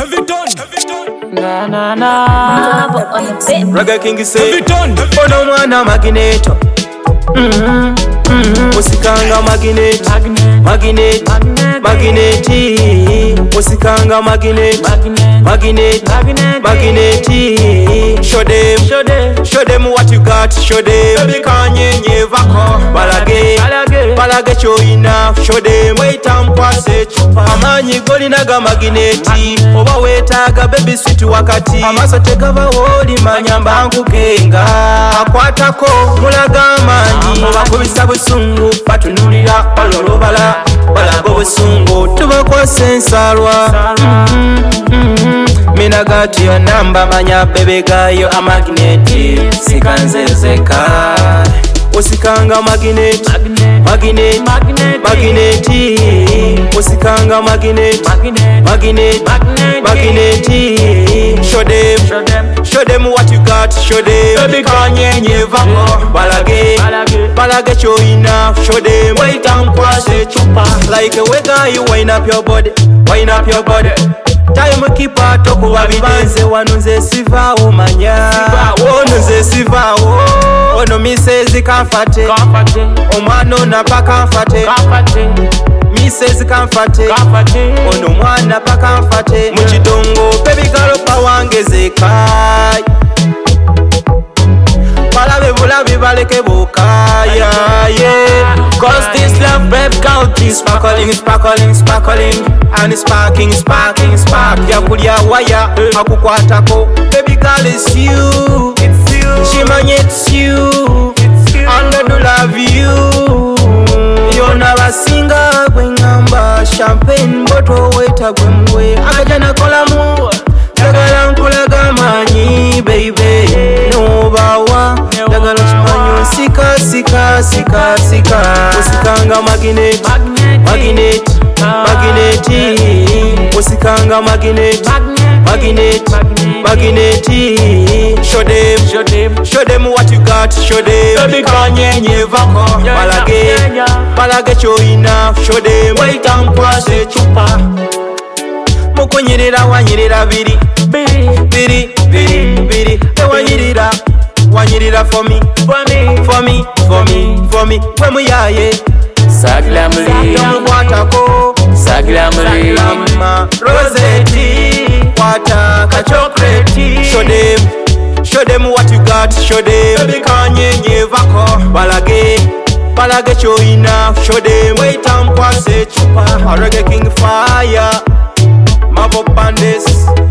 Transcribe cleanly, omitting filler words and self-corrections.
Have it done. Na na na. Reggae King say Have it done. ono mwana magneto. Musikanga magnet. Magnet. Magneti. Musikanga magnet. Magnet. Magneti. Show them what you got. Show them. Baby kanyenye vako. Balage choina. Show them. Wait and pass it. Amanyi golinaga magneti. Oba wetaga baby sweet wakati. Amaso tegava woli manyamba nkukenga. Akwatako mulaga amanyi. Bakubisa busungu batunulira balolobala. Balaga obusungu tubakwasa ensaalwa. Minagati yo namba manya bebe gayo amagneti. Sikanzezeka osikanga magneti. Magneti osikanga magneti. Magneti show them what you got. Show them baby kanyenye vako. Balage choina. Show them wait and pass it chupa. Like a wega you wind up your body. Time keeper toko wabibanze wanunze siva omanya. Nunze siva ono misezi kamfate. Omwana napaka mfate. Misezi kamfate. Ono mwana paka mfate. Muchidongo baby galopa wangezeka. Bulabi baleke bukaya, yeah. Cause this love babe count is sparkling. And it's sparking. Yakulya waya, akukwatako. Baby girl it's you. Shimanye it's you. And I do love you. Yona basinga gwengamba. Champagne bottle weta gwemwe. Akajana kolamu. Dagala nkulaga manyi baby. No bawa. Dagala chimanyo sika. Osikanga magneti. Osikanga magneti. Show them what you got. Show them baby kanyenye vako. Balage choina. Show them wait and pass it chupa. Mukonyerera wanyerera biri. Wanyerera for me. Wemuyaye Saglamli. Yamukwatako. Saglamli. Rosette. Kwataka chocolate. Show them what you got. Show them baby kanyenye vako. Balage choina. Show them wait and pass it chupa. Reggae King fire. Mavo Pandes.